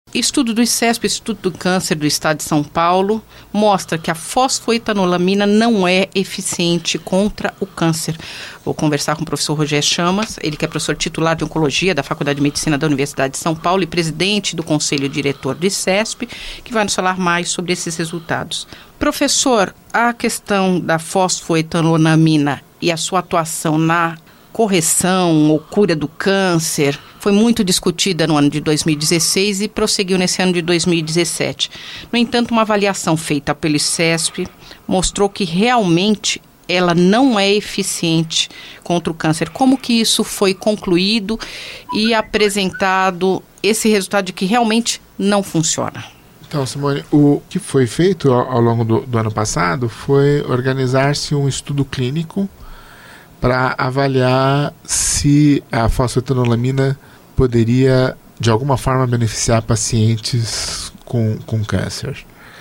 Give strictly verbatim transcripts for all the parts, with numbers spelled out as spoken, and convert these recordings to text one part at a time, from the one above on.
Estudo do ICESP, Instituto do Câncer do Estado de São Paulo, mostra que a fosfoetanolamina não é eficiente contra o câncer. Vou conversar com o professor Rogério Chamas, ele que é professor titular de Oncologia da Faculdade de Medicina da Universidade de São Paulo e presidente do Conselho Diretor do ICESP, que vai nos falar mais sobre esses resultados. Professor, a questão da fosfoetanolamina e a sua atuação na correção ou cura do câncer foi muito discutida no ano de dois mil e dezesseis e prosseguiu nesse ano de dois mil e dezessete. No entanto, uma avaliação feita pelo ICESP mostrou que realmente ela não é eficiente contra o câncer. Como que isso foi concluído e apresentado esse resultado de que realmente não funciona? Então, Simone, o que foi feito ao, ao longo do, do ano passado foi organizar-se um estudo clínico para avaliar se a fosfoetanolamina poderia, de alguma forma, beneficiar pacientes com, com câncer.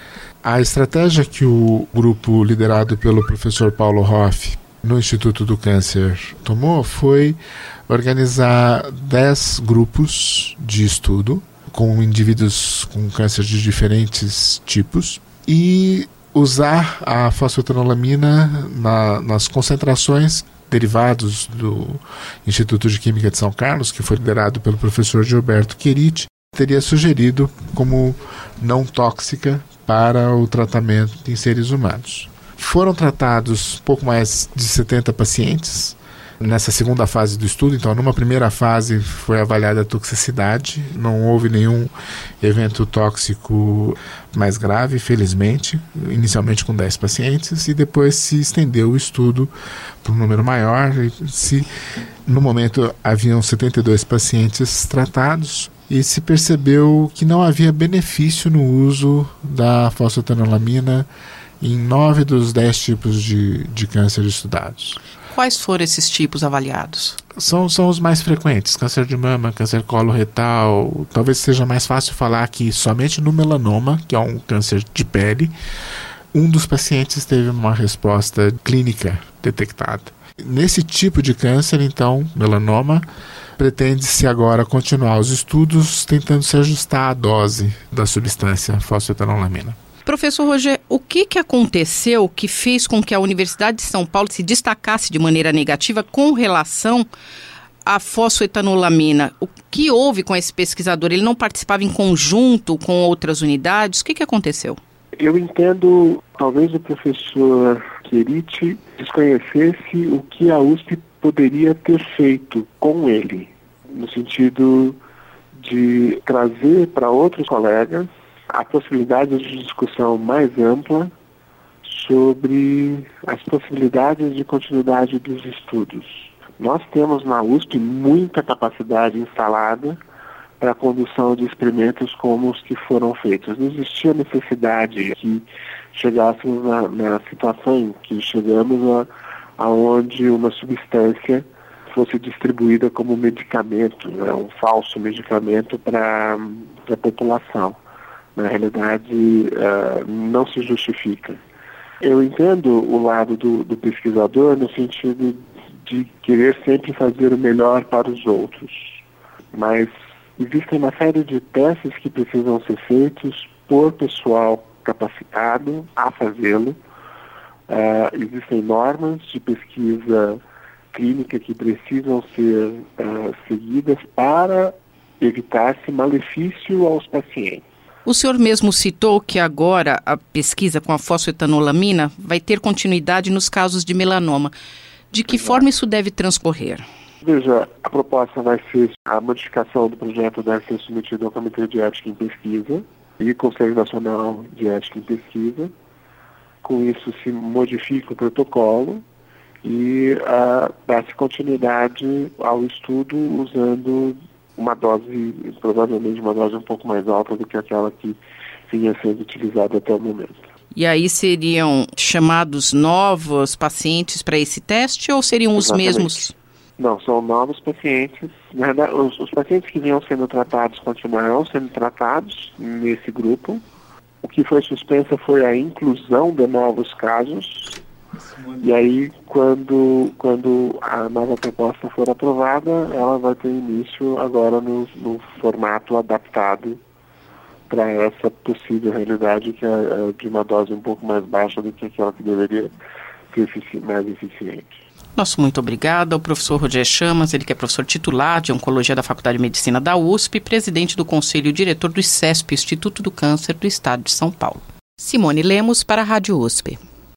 A estratégia que o grupo liderado pelo professor Paulo Hoff, no Instituto do Câncer, tomou foi organizar dez grupos de estudo com indivíduos com câncer de diferentes tipos e usar a fosfoetanolamina na, nas concentrações derivados do Instituto de Química de São Carlos, que foi liderado pelo professor Gilberto Queriti, teria sugerido como não tóxica para o tratamento em seres humanos. Foram tratados pouco mais de setenta pacientes nessa segunda fase do estudo. Então, numa primeira fase foi avaliada a toxicidade, não houve nenhum evento tóxico mais grave, felizmente, inicialmente com dez pacientes, e depois se estendeu o estudo para um número maior. Se, no momento haviam setenta e dois pacientes tratados, e se percebeu que não havia benefício no uso da fosfoetanolamina em nove dos dez tipos de, de câncer estudados. Quais foram esses tipos avaliados? São, são os mais frequentes: câncer de mama, câncer coloretal. Talvez seja mais fácil falar que somente no melanoma, que é um câncer de pele, um dos pacientes teve uma resposta clínica detectada. Nesse tipo de câncer, então, melanoma, pretende-se agora continuar os estudos tentando se ajustar à dose da substância fosfoetanolamina. Professor Rogério, o que, que aconteceu que fez com que a Universidade de São Paulo se destacasse de maneira negativa com relação à fosfoetanolamina? O que houve com esse pesquisador? Ele não participava em conjunto com outras unidades? O que, que aconteceu? Eu entendo, talvez o professor Queriti desconhecesse o que a U S P poderia ter feito com ele, no sentido de trazer para outros colegas a possibilidade de discussão mais ampla sobre as possibilidades de continuidade dos estudos. Nós temos na U S P muita capacidade instalada para a condução de experimentos como os que foram feitos. Não existia necessidade que chegássemos na, na situação em que chegamos a, aonde uma substância fosse distribuída como medicamento, né, um falso medicamento para a população. Na realidade, uh, não se justifica. Eu entendo o lado do, do pesquisador no sentido de querer sempre fazer o melhor para os outros, mas existem uma série de testes que precisam ser feitos por pessoal capacitado a fazê-lo. Uh, existem normas de pesquisa clínica que precisam ser uh, seguidas para evitar-se malefício aos pacientes. O senhor mesmo citou que agora a pesquisa com a fosfoetanolamina vai ter continuidade nos casos de melanoma. De que forma isso deve transcorrer? Veja, a proposta vai ser, a modificação do projeto deve ser submetida ao Comitê de Ética em Pesquisa e Conselho Nacional de Ética em Pesquisa. Com isso se modifica o protocolo e uh, dá-se continuidade ao estudo usando uma dose, provavelmente uma dose um pouco mais alta do que aquela que vinha sendo utilizada até o momento. E aí seriam chamados novos pacientes para esse teste ou seriam os Exatamente. mesmos? Não, são novos pacientes. Na verdade, os, os pacientes que vinham sendo tratados continuarão sendo tratados nesse grupo. O que foi suspensa foi a inclusão de novos casos. E aí, quando, quando a nova proposta for aprovada, ela vai ter início agora no, no formato adaptado para essa possível realidade que é, é de uma dose um pouco mais baixa do que aquela que deveria ser efici- mais eficiente. Nosso muito obrigado ao professor Roger Chamas, ele que é professor titular de Oncologia da Faculdade de Medicina da U S P, presidente do Conselho e diretor do I C E S P, Instituto do Câncer do Estado de São Paulo. Simone Lemos para a Rádio U S P.